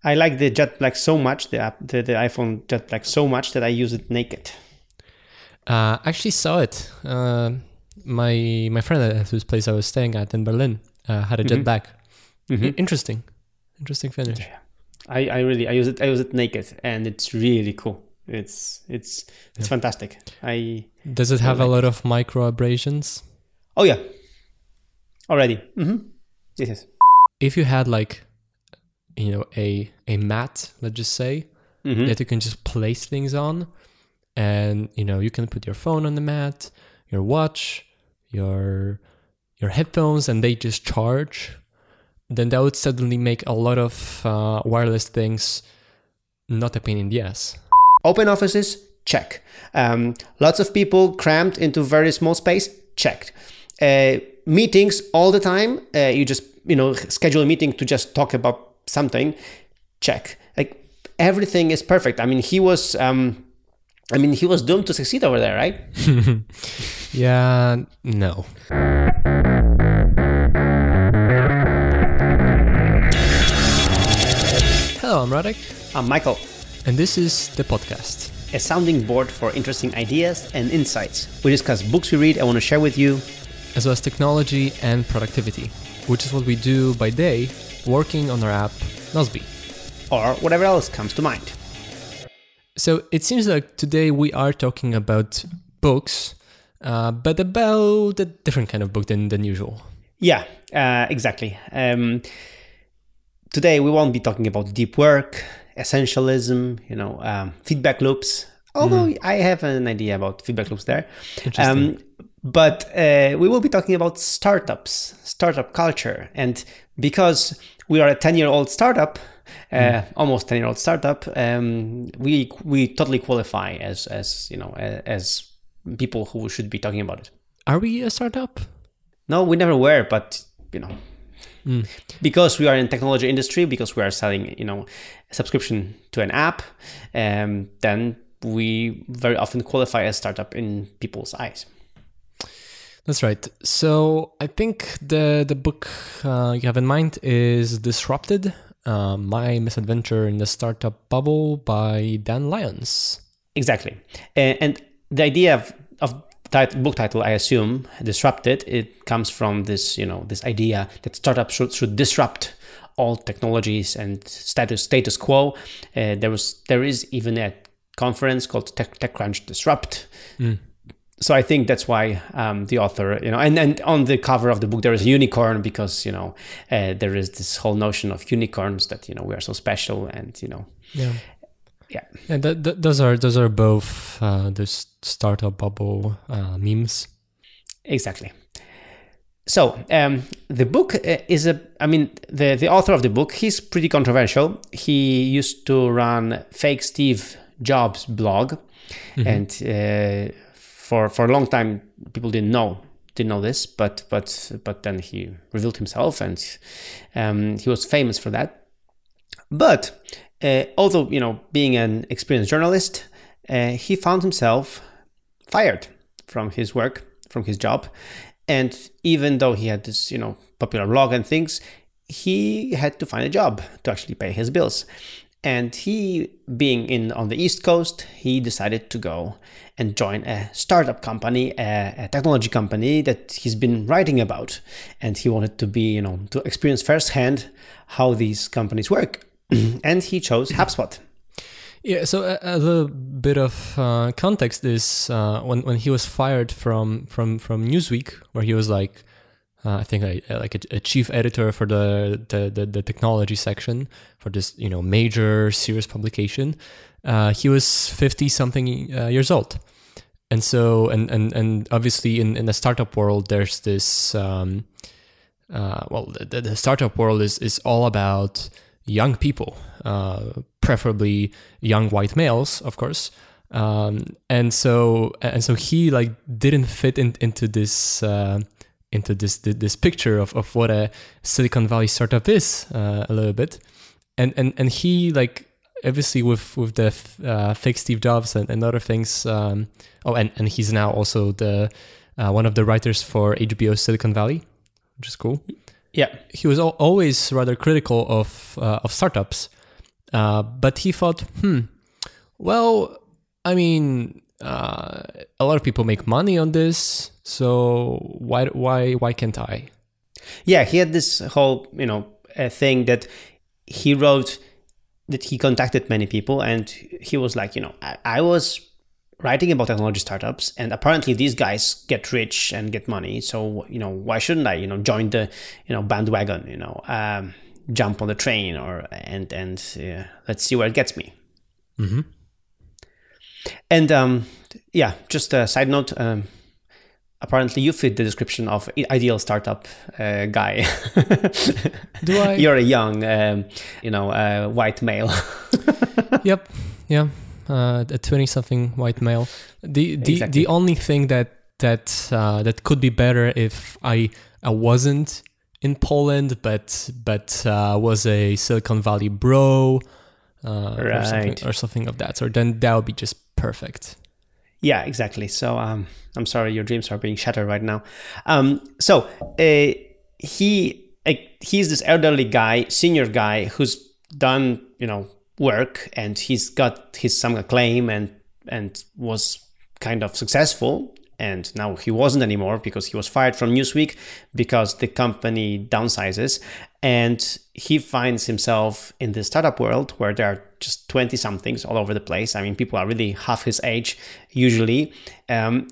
I like the Jet Black so much, the iPhone Jet Black so much that I use it naked. I actually saw it. My friend at whose place I was staying at in Berlin had a Jet Black. Interesting finish. Yeah. I use it naked, and it's really cool. It's fantastic. Does it have a lot of micro abrasions? Oh yeah, already. Yes. If you had a mat, let's just say, that you can just place things on, and you can put your phone on the mat, your watch, your headphones, and they just charge, then that would suddenly make a lot of wireless things not a pain in the ass. Open offices, check. Lots of people crammed into very small space, checked. Meetings all the time. You just schedule a meeting to just talk about something, check. Like everything is perfect. I mean, he was doomed to succeed over there, right? Yeah, no. Hello, I'm Radek. I'm Michael. And this is The Podcast, a sounding board for interesting ideas and insights. We discuss books we read and want to share with you, as well as technology and productivity, which is what we do by day, working on our app, Nozbe. Or whatever else comes to mind. So it seems like today we are talking about books, but about a different kind of book than usual. Yeah, exactly. Today we won't be talking about deep work, essentialism, feedback loops. Although I have an idea about feedback loops there. Interesting. But we will be talking about startups, startup culture. And because we are a 10-year-old startup, almost 10-year-old startup, we totally qualify as people who should be talking about it. Are we a startup? No, we never were, but because we are in the technology industry, because we are selling a subscription to an app, then we very often qualify as startup in people's eyes. That's right. So I think the book you have in mind is Disrupted, My Misadventure in the Startup Bubble by Dan Lyons. Exactly. And the idea of book title, I assume, Disrupted, it comes from this, this idea that startups should disrupt all technologies and status quo. There is even a conference called TechCrunch Disrupt. So I think that's why the author, and on the cover of the book there is a unicorn because there is this whole notion of unicorns that we are so special and Yeah, those are both the startup bubble memes. Exactly. So the book is the author of the book, he's pretty controversial. He used to run Fake Steve Jobs blog, and for a long time people didn't know this, but then he revealed himself, and he was famous for that. But although being an experienced journalist, he found himself fired from his work, from his job. And even though he had this, popular blog and things, he had to find a job to actually pay his bills. And he, being on the East Coast, he decided to go and join a startup company, a technology company that he's been writing about. And he wanted to be, to experience firsthand how these companies work. And he chose HubSpot. Yeah, so a little bit of context is when he was fired from Newsweek, where he was I think a chief editor for the technology section for this major serious publication. He was 50-something years old, and so and obviously in the startup world there's this the startup world is all about young people, preferably young white males, of course, and so he didn't fit into this picture of what a Silicon Valley startup is a little bit, and he obviously with the fake Steve Jobs and other things. And he's now also the one of the writers for HBO Silicon Valley, which is cool. Yeah, he was always rather critical of startups, But he thought, well, I mean, a lot of people make money on this, so why can't I? Yeah, he had this whole, thing that he wrote, that he contacted many people, and he was like, I was writing about technology startups, and apparently these guys get rich and get money, so why shouldn't I join the bandwagon, jump on the train, and let's see where it gets me. Mm-hmm. And just a side note, apparently you fit the description of ideal startup guy. Do I? You're a young white male. Yep. Yeah. A 20-something white male. Exactly. The only thing that could be better if I wasn't in Poland, but was a Silicon Valley bro, right, or something of that sort. Then that would be just perfect. Yeah, exactly. So I'm sorry, your dreams are being shattered right now. He's this elderly guy, senior guy, who's done work, and he's got some acclaim and was kind of successful, and now he wasn't anymore because he was fired from Newsweek because the company downsizes, and he finds himself in the startup world where there are just 20 somethings all over the place. I mean, people are really half his age usually, and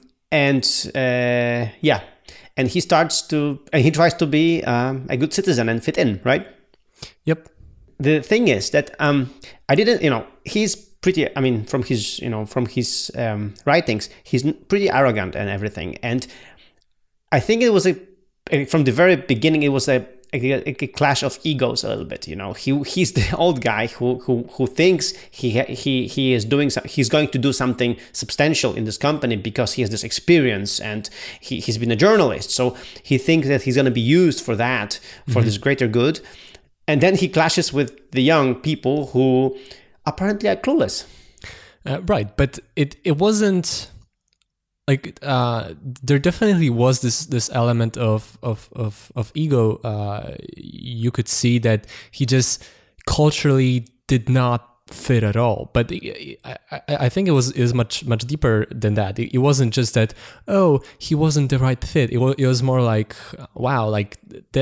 he tries to be a good citizen and fit in, right? Yep. The thing is that I didn't, he's pretty, I mean, from his writings, he's pretty arrogant and everything. And I think it was from the very beginning, it was a clash of egos a little bit. He's the old guy who thinks he is doing he's going to do something substantial in this company because he has this experience and he's been a journalist. So he thinks that he's going to be used for that, for this greater good. And then he clashes with the young people who apparently are clueless. Right, but it wasn't like there definitely was this element of ego. You could see that he just culturally did not fit at all. But I think it was much deeper than that. It wasn't just that, oh, he wasn't the right fit. It was more like, wow, like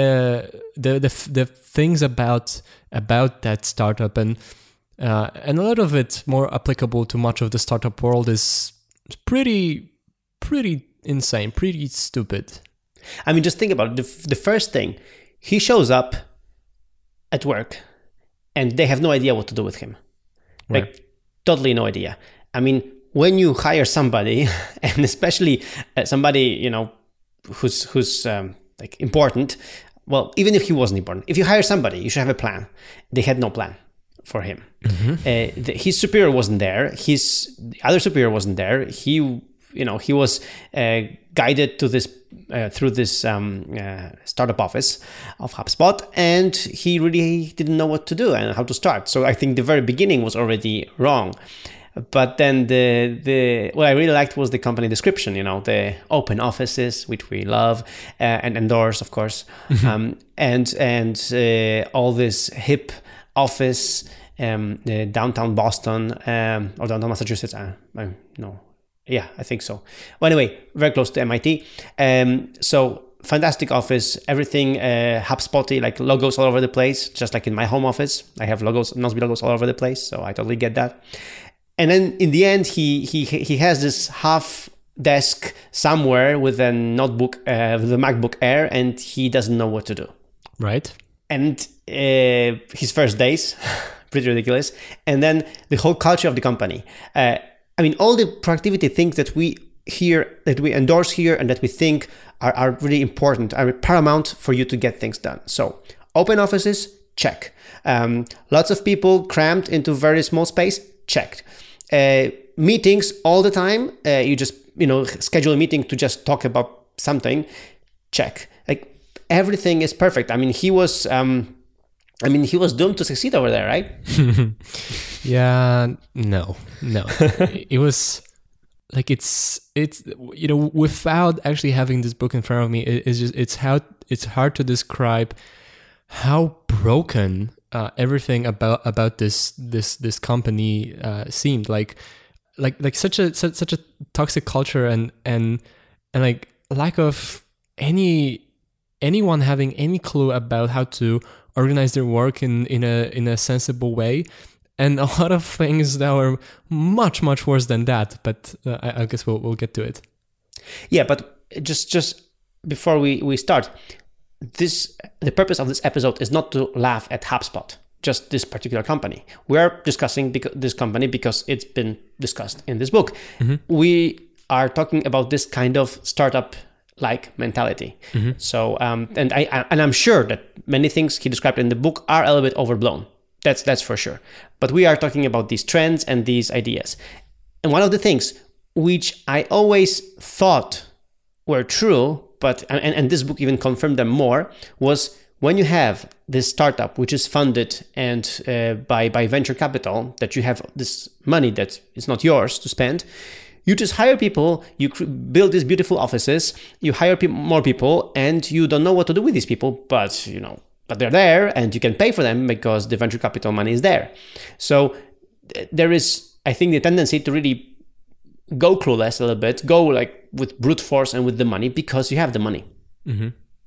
the things about that startup and a lot of it more applicable to much of the startup world is pretty insane, pretty stupid. I mean, just think about it. The first thing, he shows up at work and they have no idea what to do with him. Right. Like, totally no idea. I mean, when you hire somebody, and especially somebody, who's like important, well, even if he wasn't important, if you hire somebody, you should have a plan. They had no plan for him. Mm-hmm. His superior wasn't there. His other superior wasn't there. He was guided to this through this startup office of HubSpot, and he really didn't know what to do and how to start. So I think the very beginning was already wrong. But then what I really liked was the company description. The open offices, which we love and endorse, of course, and all this hip office, downtown Boston or downtown Massachusetts. No. Yeah, I think so. Well, anyway, very close to MIT. So fantastic office, everything HubSpotty, like logos all over the place, just like in my home office. I have Nozbe logos all over the place, so I totally get that. And then in the end, he has this half desk somewhere with a notebook, with a MacBook Air, and he doesn't know what to do. Right. And his first days, pretty ridiculous. And then the whole culture of the company. I mean, all the productivity things that we endorse here and that we think are really important, are paramount for you to get things done. So open offices, check. Lots of people crammed into very small space, checked. Meetings all the time. You just, schedule a meeting to just talk about something, check. Like everything is perfect. I mean, he was doomed to succeed over there, right? Yeah, no. It was like it's without actually having this book in front of me, it's hard to describe how broken everything about this company seemed like such a toxic culture and like lack of anyone having any clue about how to organize their work in a sensible way, and a lot of things that were much worse than that. But I guess we'll get to it. Yeah, but just before we start, the purpose of this episode is not to laugh at HubSpot, just this particular company. We are discussing this company because it's been discussed in this book. Mm-hmm. We are talking about this kind of startup-like mentality. Mm-hmm. So, and I'm sure that many things he described in the book are a little bit overblown. That's for sure. But we are talking about these trends and these ideas. And one of the things which I always thought were true, but and this book even confirmed them more, was when you have this startup which is funded and by venture capital, that you have this money that is not yours to spend, you just hire people, you build these beautiful offices, you hire more people, and you don't know what to do with these people, but they're there and you can pay for them because the venture capital money is there. So there is, I think, the tendency to really go clueless a little bit, go like with brute force and with the money because you have the money. Mm-hmm.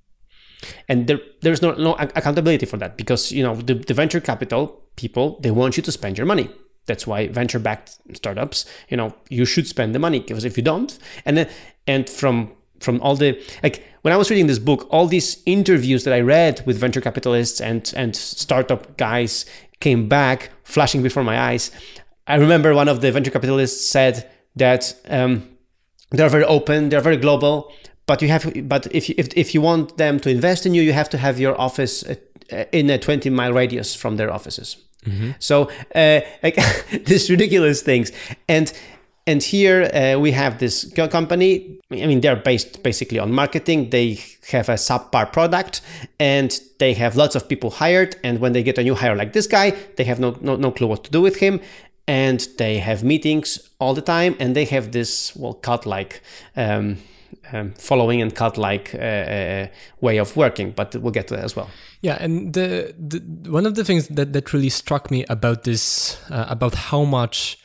And there's no accountability for that because, the venture capital people, they want you to spend your money. That's why venture-backed startups, you should spend the money, because if you don't, and from all the, like, when I was reading this book, all these interviews that I read with venture capitalists and startup guys came back flashing before my eyes. I remember one of the venture capitalists said that they're very open, they're very global, but if you want them to invest in you, you have to have your office in a 20-mile radius from their offices. Mm-hmm. So like these ridiculous things, and here we have this company. I mean, they're based basically on marketing. They have a subpar product, and they have lots of people hired. And when they get a new hire like this guy, they have no clue what to do with him. And they have meetings all the time, and they have this cult-like following and cult-like way of working. But we'll get to that as well. Yeah, and the one of the things that really struck me about this, about how much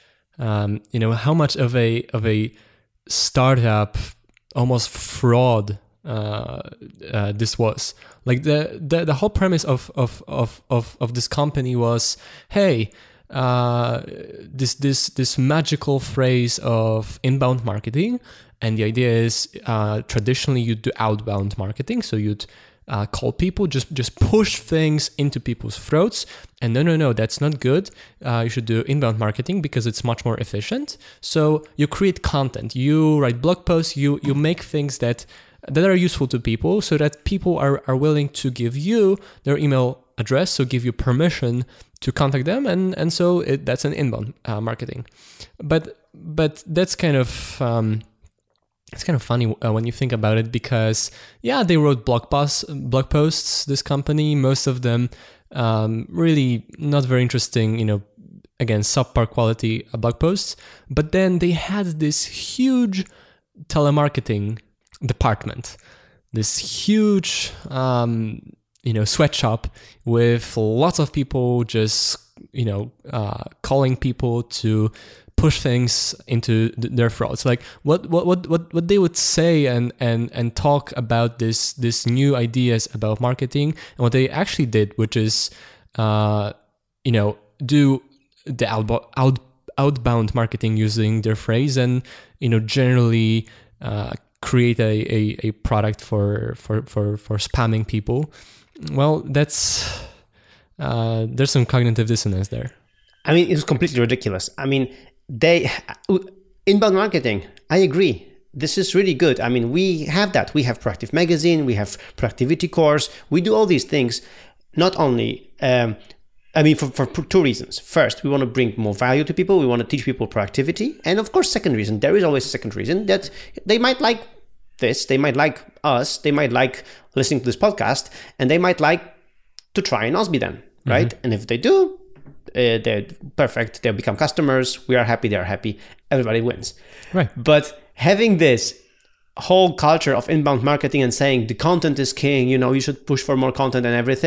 of a startup, almost fraud, this was. Like the whole premise of this company was, hey, this magical phrase of inbound marketing, and the idea is traditionally you'd do outbound marketing, so you'd call people, just push things into people's throats, and no, that's not good. You should do inbound marketing because it's much more efficient. So you create content, you write blog posts, you make things that are useful to people, so that people are willing to give you their email address, so give you permission to contact them, and so that's an inbound marketing. But that's kind of it's kind of funny when you think about it, because they wrote blog posts. This company, most of them really not very interesting. Again, subpar quality blog posts. But then they had this huge telemarketing department, this huge sweatshop with lots of people just calling people to push things into their throats. Like what they would say and talk about this new ideas about marketing, and what they actually did, which is do the outbound marketing using their phrase, and generally create a product for spamming people. Well, that's there's some cognitive dissonance there. I mean, it's completely ridiculous. I mean, inbound marketing, I agree. This is really good. I mean, we have that. We have Proactive Magazine, we have Proactivity Course. We do all these things, not only, for two reasons. First, we want to bring more value to people. We want to teach people proactivity. And of course, second reason, there is always a second reason, that they might like this, they might like us, they might like listening to this podcast, and they might like to try an Osby then, right? Mm-hmm. And if they do, they're perfect. They'll become customers. We are happy. They're happy. Everybody wins. Right. But having this whole culture of inbound marketing and saying the content is king, you should push for more content and everything,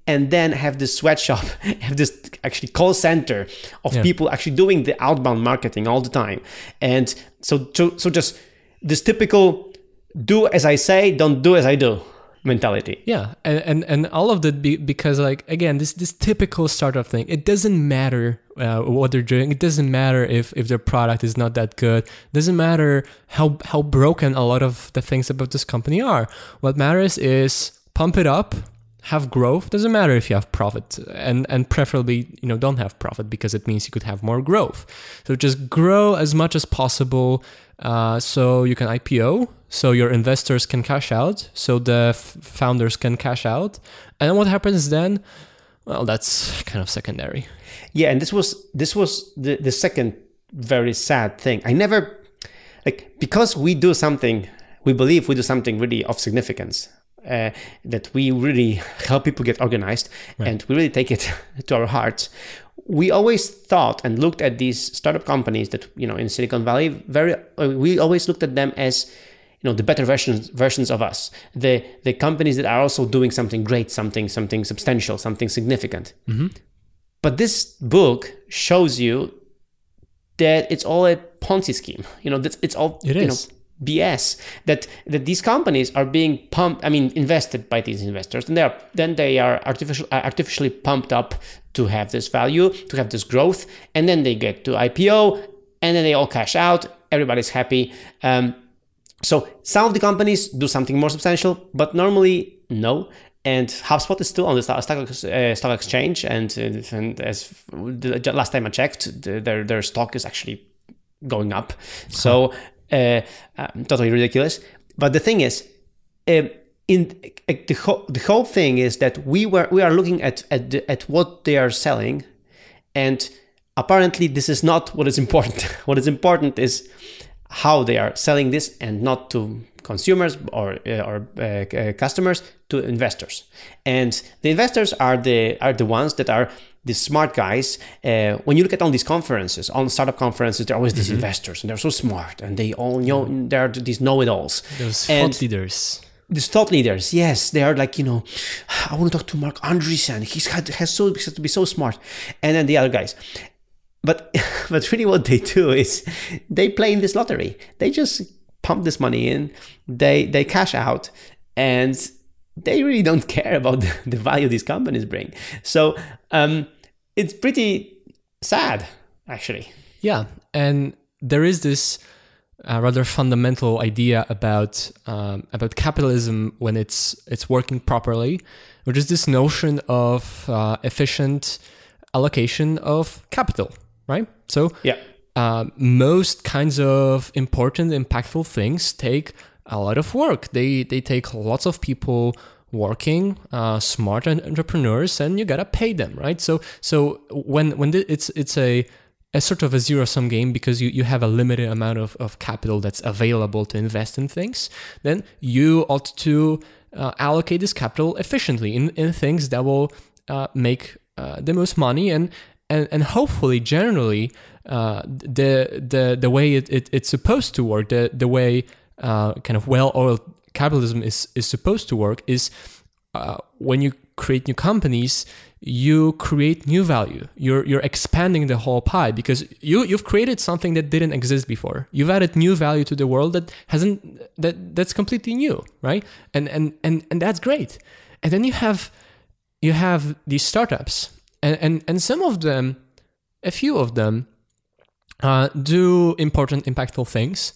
and then have this sweatshop, have this actually call center of people actually doing the outbound marketing all the time. And so just this typical do as I say, don't do as I do mentality. Yeah, and all of that because like again, this typical startup thing. It doesn't matter what they're doing. It doesn't matter if their product is not that good. It doesn't matter how broken a lot of the things about this company are. What matters is pump it up, have growth. Doesn't matter if you have profit, and preferably don't have profit because it means you could have more growth. So just grow as much as possible, so you can IPO, so your investors can cash out, so the founders can cash out, and what happens then? Well, that's kind of secondary. Yeah, and this was the second very sad thing. I never because we believe we do something really of significance. That we really help people get organized, right. And we really take it to our hearts. We always thought and looked at these startup companies that in Silicon Valley. We always looked at them as the better versions of us, the companies that are also doing something great, something substantial, something significant. Mm-hmm. But this book shows you that it's all a Ponzi scheme. It's all BS, that these companies are being invested by these investors, and they are artificially pumped up to have this value, to have this growth, and then they get to IPO, and then they all cash out. Everybody's happy. So some of the companies do something more substantial, but normally no. And HubSpot is still on the stock exchange, and as the last time I checked, their stock is actually going up. So. Totally ridiculous. But the thing is, the whole thing is that we are looking at what they are selling, and apparently this is not what is important. What is important is how they are selling this, and not to consumers or customers, to investors. And the investors are the ones that are the smart guys. When you look at all these conferences, on startup conferences, there are always these investors, and they're so smart, and they all know, they're these know-it-alls. Those thought leaders. These thought leaders, yes, they are like, I want to talk to Mark Andreessen. He has to be so smart, and then the other guys. But really, what they do is they play in this lottery. They just pump this money in, they cash out, and they really don't care about the value these companies bring. So it's pretty sad, actually. Yeah, and there is this rather fundamental idea about capitalism when it's working properly, which is this notion of efficient allocation of capital, right? So yeah. Most kinds of important, impactful things take a lot of work. They take lots of people working, smart entrepreneurs, and you gotta pay them, right? So when it's a sort of a zero-sum game, because you have a limited amount of capital that's available to invest in things, then you ought to allocate this capital efficiently in things that will make the most money, and hopefully generally the way it's supposed to work, the way kind of well-oiled capitalism is supposed to work is when you create new companies, you create new value. You're expanding the whole pie, because you've created something that didn't exist before. You've added new value to the world that's completely new, right? And that's great. And then you have these startups, and some of them, a few of them, do important, impactful things.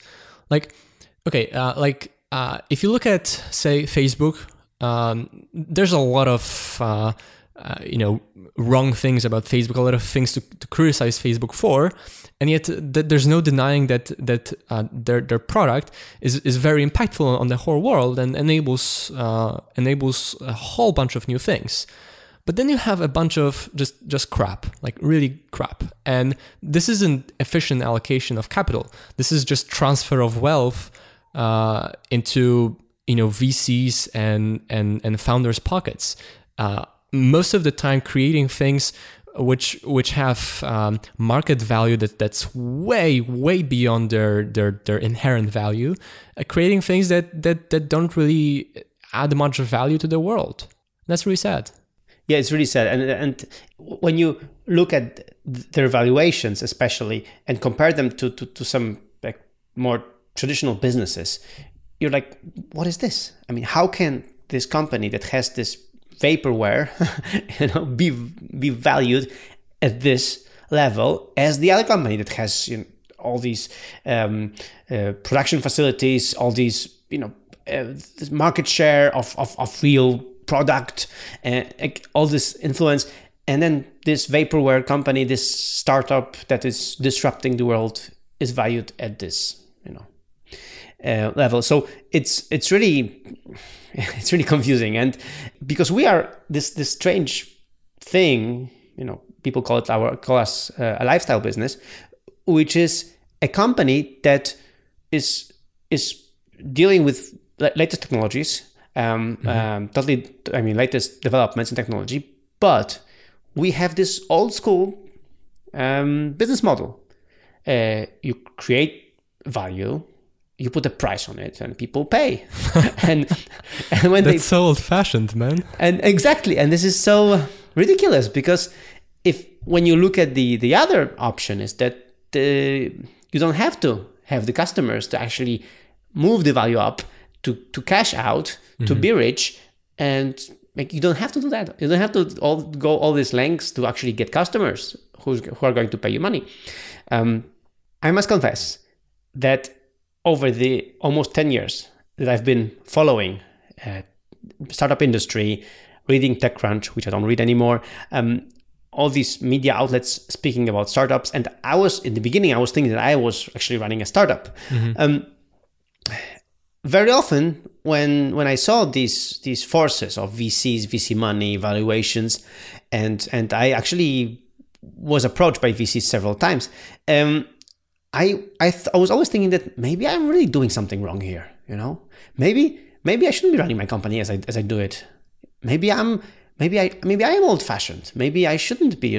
If you look at, say, Facebook, there's a lot of wrong things about Facebook, a lot of things to criticize Facebook for, and yet there's no denying that their product is very impactful on the whole world and enables a whole bunch of new things. But then you have a bunch of just crap, like really crap. And this isn't efficient allocation of capital. This is just transfer of wealth into VCs and founders' pockets. Most of the time, creating things which have market value that's way beyond their inherent value, creating things that don't really add much value to the world. That's really sad. Yeah, it's really sad. And when you look at their valuations, especially, and compare them to some like more traditional businesses, you're like, what is this? I mean, how can this company that has this vaporware, be valued at this level as the other company that has all these production facilities, all these this market share of real product, all this influence, and then this vaporware company, this startup that is disrupting the world, is valued at this level. So it's really confusing, and because we are this strange thing, people call us a lifestyle business, which is a company that is dealing with latest technologies, latest developments in technology, but we have this old school business model. You create value, you put a price on it, and people pay. and when that's so old-fashioned, man. And exactly, and this is so ridiculous, because when you look at the other option, is that you don't have to have the customers to actually move the value up to cash out, to be rich, and you don't have to do that. You don't have to go all these lengths to actually get customers who are going to pay you money. I must confess that over the almost 10 years that I've been following startup industry, reading TechCrunch, which I don't read anymore, all these media outlets speaking about startups, and in the beginning I was thinking that I was actually running a startup. Very often when I saw these forces of VCs, VC money, valuations, and I actually was approached by VCs several times, I was always thinking that maybe I'm really doing something wrong here. Maybe I shouldn't be running my company as I do it. Maybe I am old-fashioned. Maybe I shouldn't be.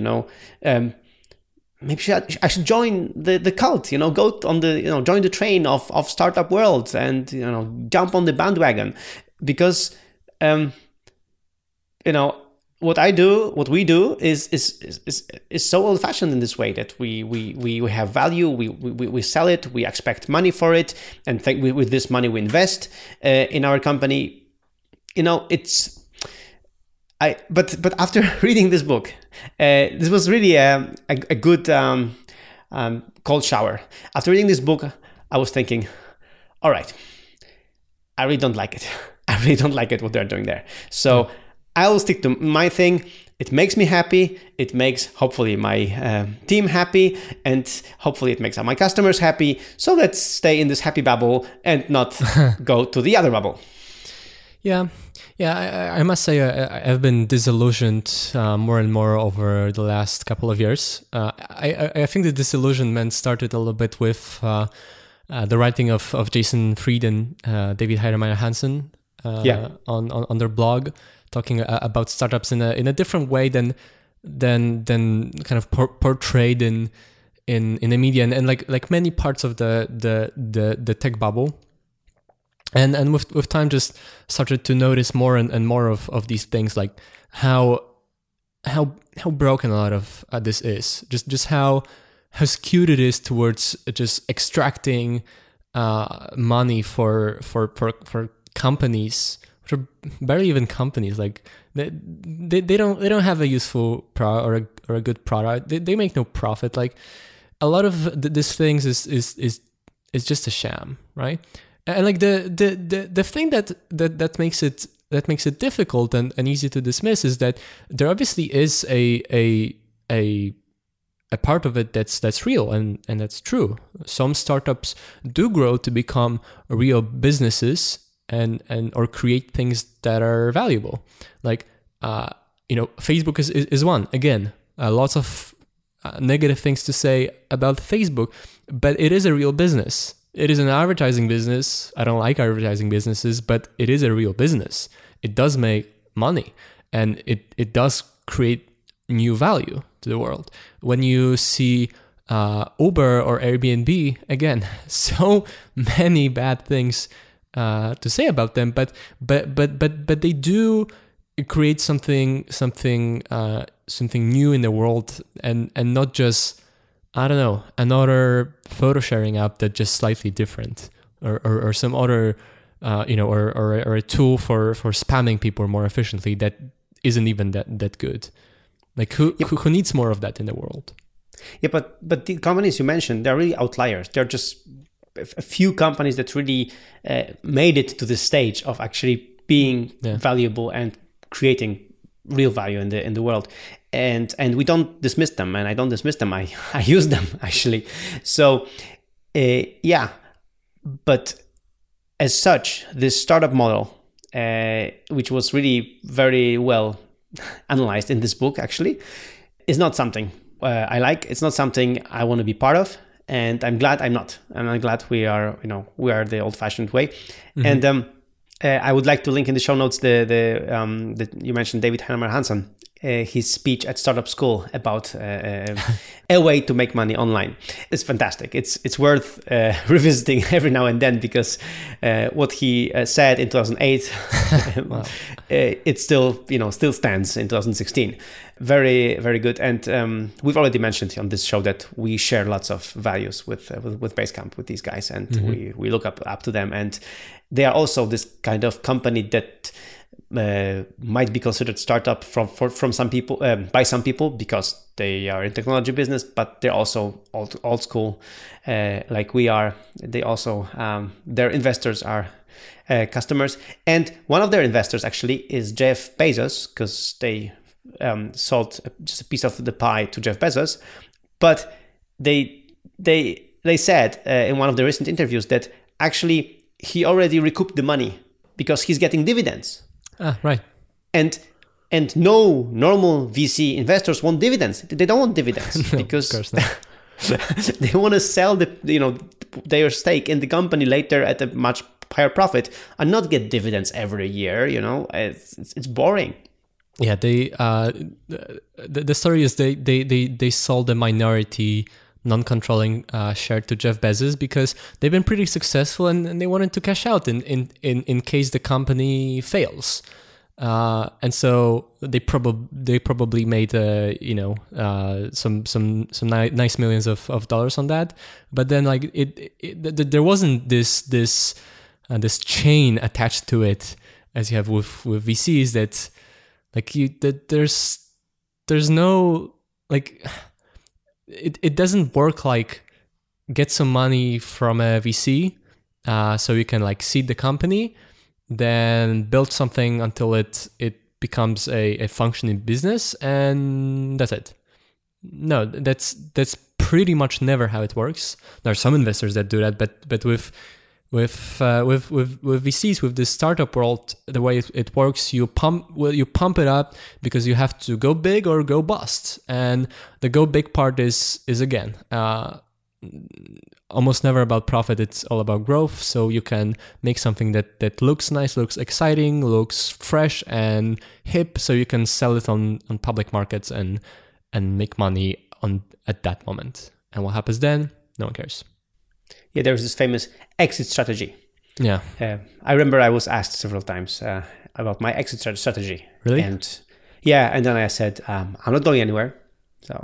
Maybe I should join the cult. Go on the join the train of startup world, and jump on the bandwagon, because what we do is so old-fashioned in this way, that we have value, we sell it, we expect money for it, and with this money we invest in our company. But after reading this book, this was really a good cold shower. After reading this book, I was thinking, all right, I really don't like it. I really don't like it what they're doing there. So I will stick to my thing. It makes me happy. It makes hopefully my team happy, and hopefully it makes my customers happy. So let's stay in this happy bubble and not go to the other bubble. Yeah, I must say I've been disillusioned more and more over the last couple of years. I think the disillusionment started a little bit with the writing of Jason Fried and David Heinemeier Hansson on their blog, talking about startups in a different way than kind of portrayed in the media and like many parts of the tech bubble. And with time, just started to notice more and more of these things, like how broken a lot of this is. Just how skewed it is towards just extracting money for companies, which are barely even companies. Like they don't have a useful product or a good product. They make no profit. Like a lot of these things is just a sham, right? And like the thing that makes it difficult and easy to dismiss is that there obviously is a part of it that's real and that's true. Some startups do grow to become real businesses and or create things that are valuable. Like Facebook is one. Again, lots of negative things to say about Facebook, but it is a real business. It is an advertising business. I don't like advertising businesses, but it is a real business. It does make money, and it does create new value to the world. When you see Uber or Airbnb, again, so many bad things to say about them, but they do create something new in the world, and not just, I don't know, another photo sharing app that's just slightly different, or some other or a tool for spamming people more efficiently that isn't even that good. Like who needs more of that in the world? Yeah, but the companies you mentioned, they're really outliers. They're just a few companies that really made it to the stage of actually being valuable and creating real value in the world. And we don't dismiss them, and I don't dismiss them. I use them actually. So but as such, this startup model, which was really very well analyzed in this book, actually, is not something I like. It's not something I want to be part of, and I'm glad I'm not. And I'm glad we are the old-fashioned way. Mm-hmm. And I would like to link in the show notes the you mentioned David Heinemeier Hansson, his speech at Startup School about a way to make money online. It's fantastic. It's worth revisiting every now and then, because what he said in 2008, wow. It still stands in 2016. Very, very good. And we've already mentioned on this show that we share lots of values with Basecamp, with these guys, and mm-hmm. we look up to them. And they are also this kind of company that might be considered startup from some people, by some people, because they are in technology business, but they're also old school, like we are. They also their investors are customers, and one of their investors actually is Jeff Bezos, because they sold just a piece of the pie to Jeff Bezos. But they said in one of the recent interviews that actually he already recouped the money because he's getting dividends. Right. And no normal VC investors want dividends. They don't want dividends. No, because of course not. They want to sell their stake in the company later at a much higher profit and not get dividends every year. It's boring. Yeah, the story is they sold a minority non-controlling share to Jeff Bezos because they've been pretty successful, and they wanted to cash out in case the company fails. And so they probably made some nice millions of dollars on that. But then there wasn't this chain attached to it as you have with VCs, that there's no it doesn't work like get some money from a VC so you can seed the company, then build something until it becomes a functioning business, and that's it. No, that's pretty much never how it works. There are some investors that do that, but with VCs, with this startup world, the way it works, you pump it up because you have to go big or go bust, and the go big part is again almost never about profit. It's all about growth. So you can make something that looks nice, looks exciting, looks fresh and hip, so you can sell it on public markets and make money at that moment. And what happens then? No one cares. Yeah, there's this famous exit strategy. Yeah. I remember I was asked several times about my exit strategy. Really? And then I said, I'm not going anywhere. So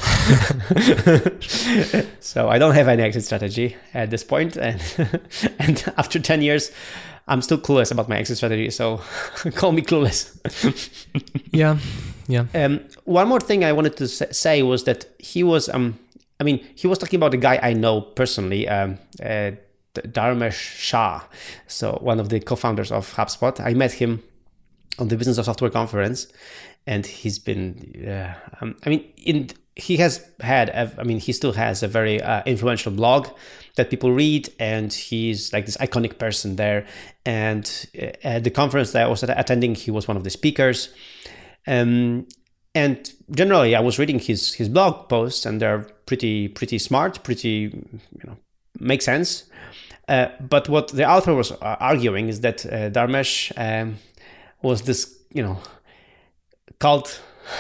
so I don't have any exit strategy at this point. And after 10 years, I'm still clueless about my exit strategy. So call me clueless. Yeah. One more thing I wanted to say was that he was... he was talking about a guy I know personally, Dharmesh Shah, so one of the co-founders of HubSpot. I met him on the Business of Software conference, and he's been, he still has a very influential blog that people read, and he's like this iconic person there. And at the conference that I was attending, he was one of the speakers. And generally, I was reading his blog posts, and they're pretty smart, pretty make sense. But what the author was arguing is that Dharmesh was this cult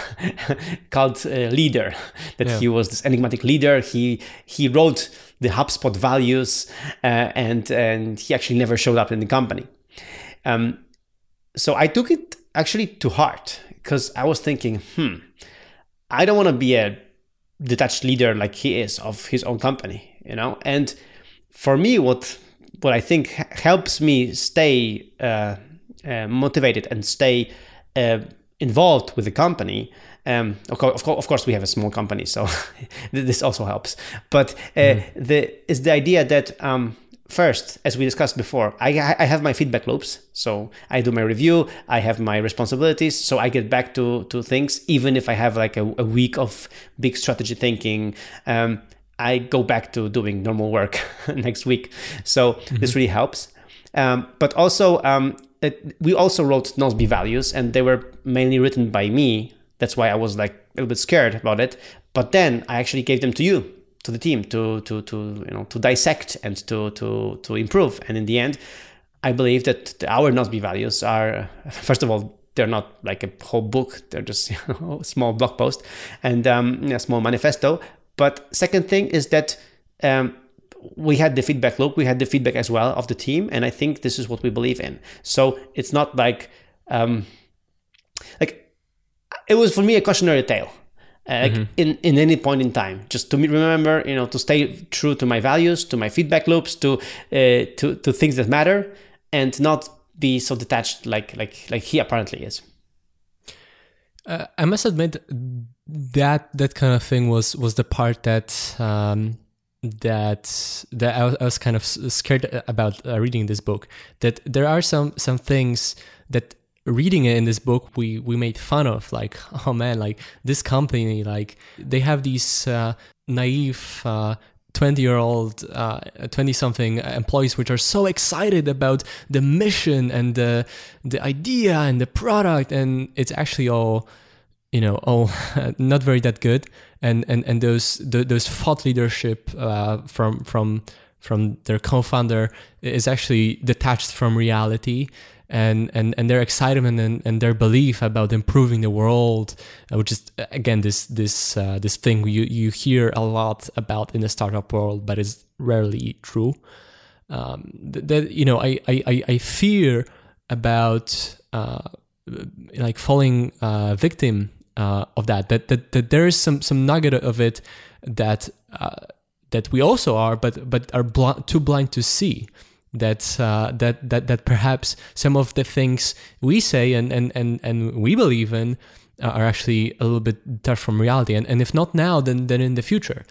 leader. That he was this enigmatic leader. He wrote the HubSpot values, and he actually never showed up in the company. So I took it actually to heart, because I was thinking, I don't want to be a detached leader like he is of his own company, And for me, what I think helps me stay motivated and stay involved with the company. Of course, we have a small company, so this also helps. But is the idea that first, as we discussed before, I have my feedback loops. So I do my review, I have my responsibilities, so I get back to things, even if I have like a week of big strategy thinking. I go back to doing normal work next week. So this really helps. But also, we also wrote Nozbe values, and they were mainly written by me. That's why I was like a little bit scared about it. But then I actually gave them to you, to the team, to dissect and to improve. And in the end, I believe that our Nozbe values are, first of all, they're not like a whole book. They're just a small blog post and a small manifesto. But second thing is that we had the feedback loop. We had the feedback as well of the team. And I think this is what we believe in. So it's not like it was for me a cautionary tale. In any point in time, just to remember, to stay true to my values, to my feedback loops, to things that matter, and not be so detached like he apparently is. I must admit that kind of thing was the part that I was kind of scared about reading this book. That there are some things that, reading it in this book, we made fun of, like, oh man, like this company, like they have these naive 20-year-old 20-something employees which are so excited about the mission and the idea and the product, and it's actually all not very that good, and those thought leadership from their co-founder is actually detached from reality. And their excitement and their belief about improving the world, which is again this thing you hear a lot about in the startup world, but is rarely true. I fear about like falling victim of that. That there is some nugget of it that we also are, but are too blind to see. That perhaps some of the things we say and we believe in are actually a little bit detached from reality, and if not now, then in the future.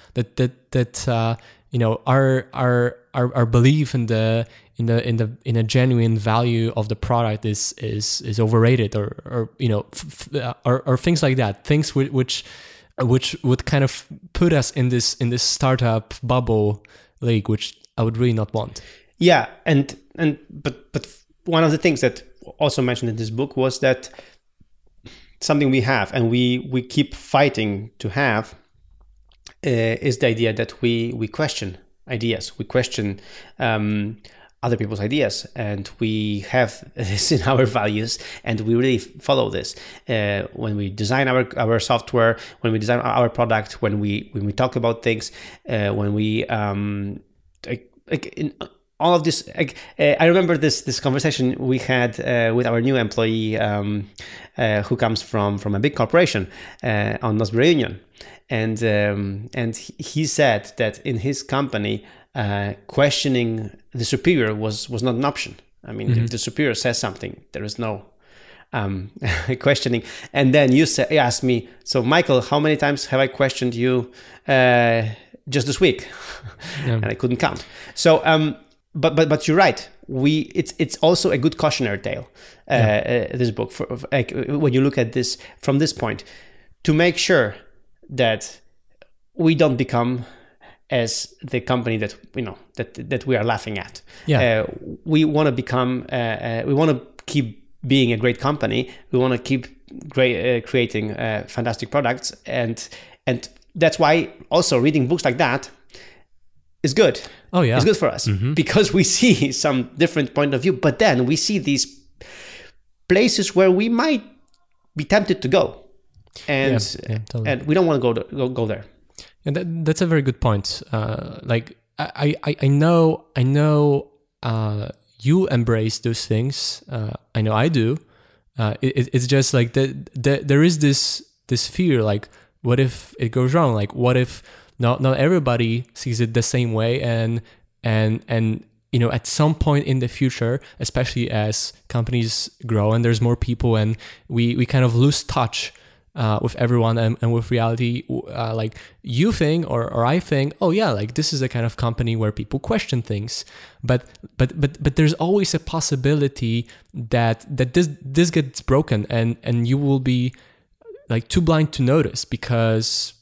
Our belief in a genuine value of the product is overrated, or things like that. Things which would kind of put us in this startup bubble league, which I would really not want. Yeah, but one of the things that also mentioned in this book was that something we have and we keep fighting to have is the idea that we question ideas, we question other people's ideas, and we have this in our values, and we really follow this when we design our software, when we design our product, when we talk about things, when we in all of this. I remember this conversation we had with our new employee who comes from a big corporation on Nozbe Reunion, and he said that in his company questioning the superior was not an option. I mean, if the superior says something, there is no questioning. And then you asked me, so Michael, how many times have I questioned you just this week? Yeah. And I couldn't count. So but you're right. It's also a good cautionary tale. This book, for when you look at this from this point, to make sure that we don't become as the company that that we are laughing at. We want to become. We want to keep being a great company. We want to keep creating fantastic products, and that's why also reading books like that is good. Oh yeah, it's good for us because we see some different point of view. But then we see these places where we might be tempted to go, and totally. And we don't want to go there. And that's a very good point. Like I know you embrace those things. I know I do. It's just like there is this fear, like, what if it goes wrong? Like, what if not everybody sees it the same way, and at some point in the future, especially as companies grow and there's more people and we kind of lose touch with everyone and with reality, like you think or I think, oh yeah, like this is a kind of company where people question things, but there's always a possibility that this gets broken and you will be like too blind to notice, because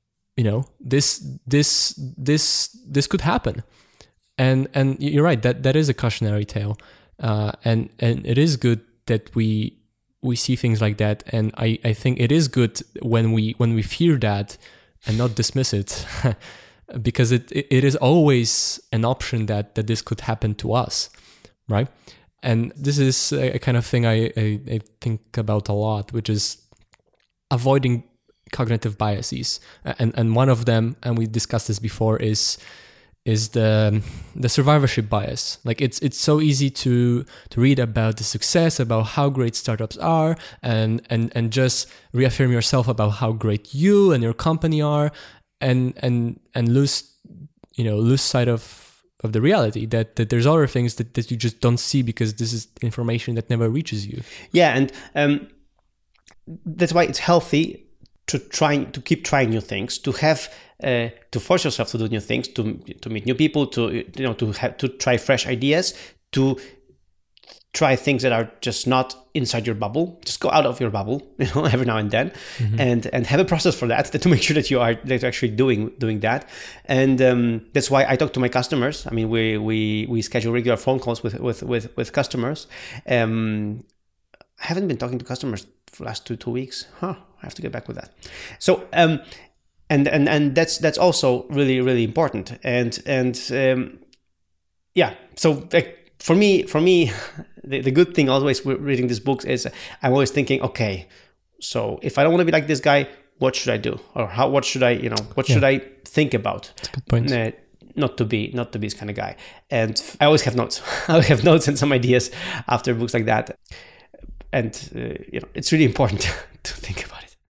this could happen. And you're right, that is a cautionary tale, and it is good that we see things like that, and I think it is good when we fear that and not dismiss it, because it is always an option that this could happen to us, right? And this is a kind of thing I think about a lot, which is avoiding cognitive biases, and one of them, and we discussed this before, is the survivorship bias. Like it's so easy to read about the success, about how great startups are, and just reaffirm yourself about how great you and your company are, and lose sight of the reality that there's other things that you just don't see because this is information that never reaches you. Yeah, and that's why it's healthy to keep trying new things, to have to force yourself to do new things, to meet new people, to try fresh ideas, to try things that are just not inside your bubble. Just go out of your bubble, every now and then, and have a process for that to make sure that you're actually doing that. And that's why I talk to my customers. I mean, we schedule regular phone calls with customers. I haven't been talking to customers for the last two weeks. I have to get back with that. So and that's also really, really important. And yeah. So for me, the good thing always with reading these books is I'm always thinking, okay, so if I don't want to be like this guy, what should I do? Or what should I, should I think about? That's a good point. Not to be this kind of guy. And I always have notes. I always have notes and some ideas after books like that. And it's really important to think about